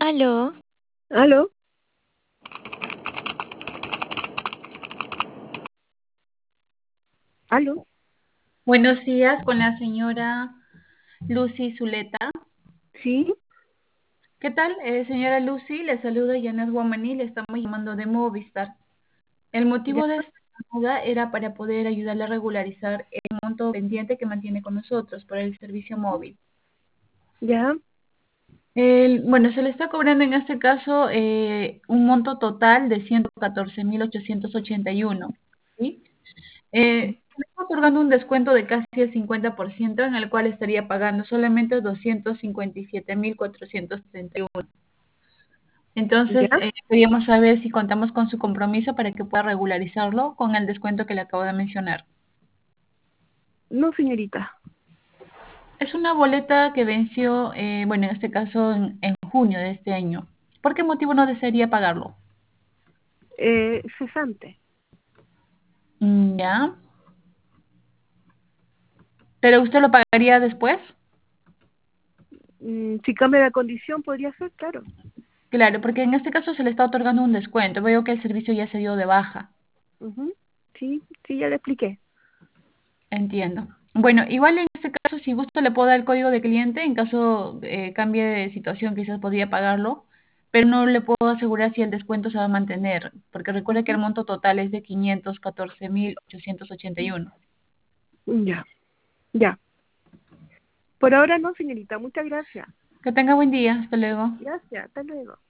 Aló, ¿Aló? ¿Aló? Buenos días con la señora Lucy Zuleta. ¿Sí? ¿Qué tal, señora Lucy? Le saluda Janet Guamaní, le estamos llamando de Movistar. El ¿Ya? motivo de esta llamada era para poder ayudarle a regularizar el monto pendiente que mantiene con nosotros por el servicio móvil. ¿Ya? Bueno, se le está cobrando en este caso un monto total de 114.881, ¿sí? Le está otorgando un descuento de casi el 50% en el cual estaría pagando solamente 257.471. Entonces, ¿Ya? queríamos saber si contamos con su compromiso para que pueda regularizarlo con el descuento que le acabo de mencionar. No, señorita. Es una boleta que venció, bueno, en este caso en junio de este año. ¿Por qué motivo no desearía pagarlo? Cesante. Ya. ¿Pero usted lo pagaría después? Si cambia la condición, podría ser, claro. Claro, porque en este caso se le está otorgando un descuento. Veo que el servicio ya se dio de baja. Ujú. Sí, sí, ya le expliqué. Entiendo. Bueno, igual en este caso, si gusta, le puedo dar el código de cliente. En caso cambie de situación, quizás podría pagarlo, pero no le puedo asegurar si el descuento se va a mantener, porque recuerde que el Ujú. monto total es de 514.881. Ya, ya. Por ahora no, señorita. Muchas gracias. Que tenga buen día. Hasta luego. Gracias. Hasta luego.